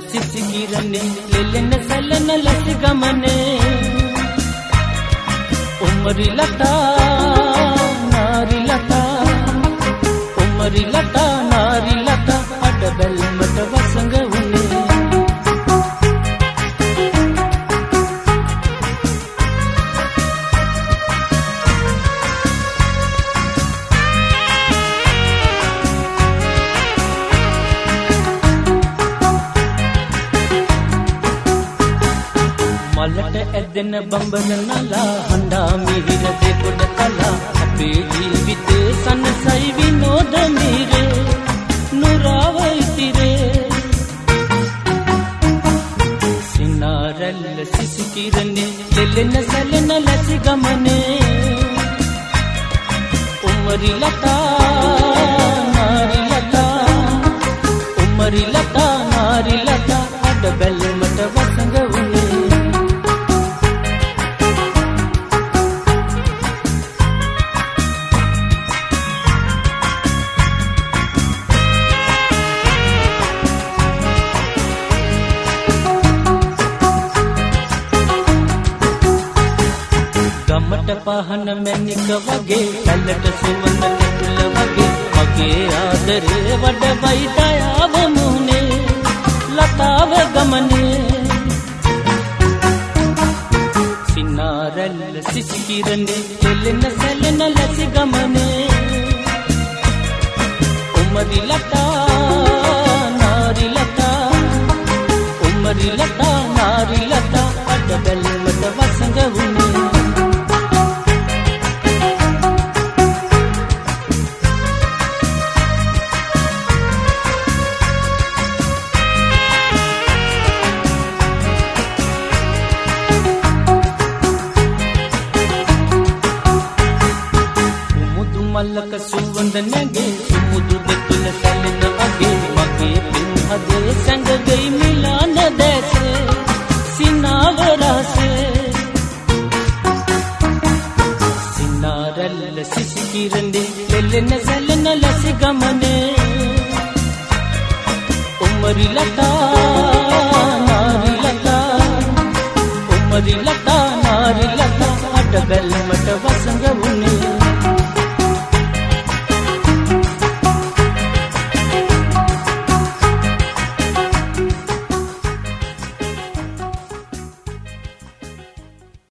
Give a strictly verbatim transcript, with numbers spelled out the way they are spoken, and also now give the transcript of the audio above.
සිසිකිරනේ ලෙලෙන සැලෙන ලෙස ගමනේ උමරි ලතා නාරි ලතා උමරි ලතා නාරි ලතා අඩ බැල්මට වසඟ වුණේ මලට ඇදෙන බඹර නලා හඬා මිහිර දෙකොඩ කලා අපේ ජීවිතේ සනසයි විනෝද මිරේ නුරාව ඉතිරේ සිනාරැල්ල සිසිකිරනේ ලෙලෙන සැලෙන ලැසි ගමනේ උමරි ලතා නාරි ලතා උමරි ලතා නාරි ලතා අඩ බැල්මට වසඟ වුණේ ගමට පහන මැණික වගේ කැලට සුවඳ කැකුල වගේ මගේ ආදරේ වඩ වයිටාව මුනේ ලතාව ගමනේ සිනාරැල්ල සිසිකිරනේ ලෙලෙන සැලෙන ලැසි ගමනේ උමරි ලතා නාරි ලතා උමරි ලතා නාරි ලතා අඩ බැල්මට වසඟ වුණේ මල්ලක සුවඳ නැගේ සුමුදු දෙතුල සැලෙන වගේ මගේ පින් හදේ සැඟෙයි මිලාන දැසේ සිනාව රසේ සිනාරැල්ල සිසිකිරනේ ලෙලෙන